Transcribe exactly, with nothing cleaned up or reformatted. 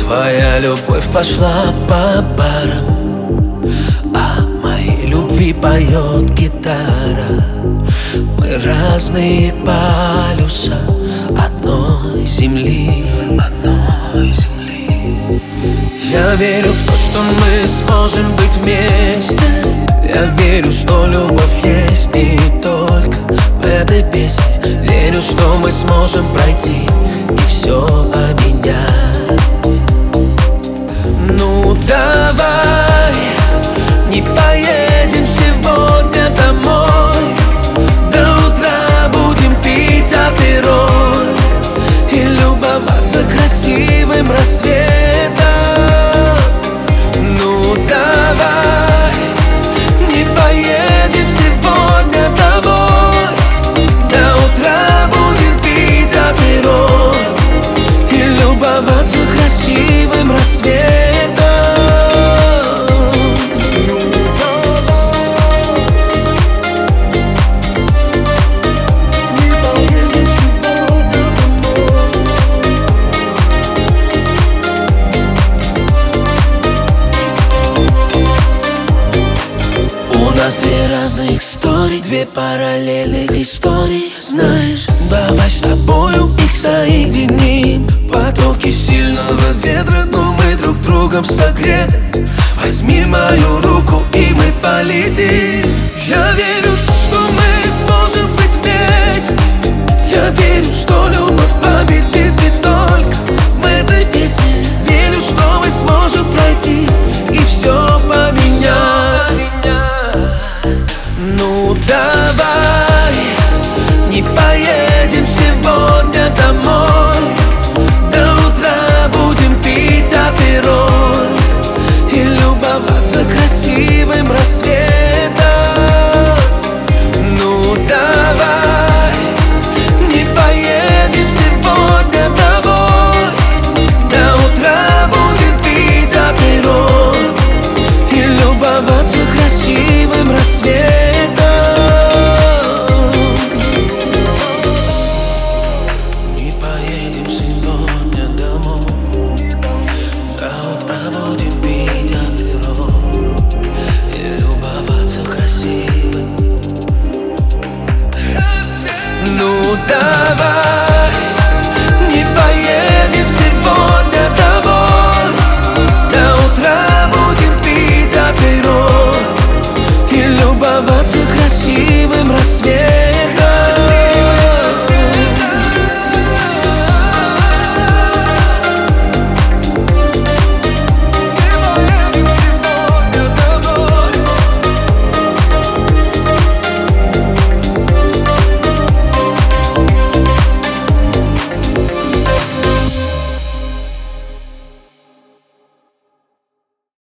Твоя любовь пошла по барам, а моей любви поет гитара. Мы разные полюса одной земли, одной земли. Я верю в то, что мы сможем быть вместе. Я верю, что любовь есть не только в этой песне. Верю, что мы сможем пройти и все поменять. Ну давай, не поедем сегодня домой. До утра будем пить апероль и любоваться красивым рассветом. Ну давай, не поедем сегодня домой. До утра будем пить апероль и любоваться красивым рассветом. У нас две разных истории, две параллельных истории. Знаешь, давай с тобою их соединим. Потоки сильного ветра, но мы друг другом согреты. Возьми мою руку и мы полетим. Я верю, что мы сможем быть вместе. Я верю, что любовь победит не только в этой песне. Верю, что мы сможем пройти и все поменять. Ну давай, не поедем сегодня домой. До утра будем пить апероль и любоваться красивым рассветом. Ну давай, не поедем сегодня домой. До утра будем пить апероль и любоваться красивым рассветом. Ну давай.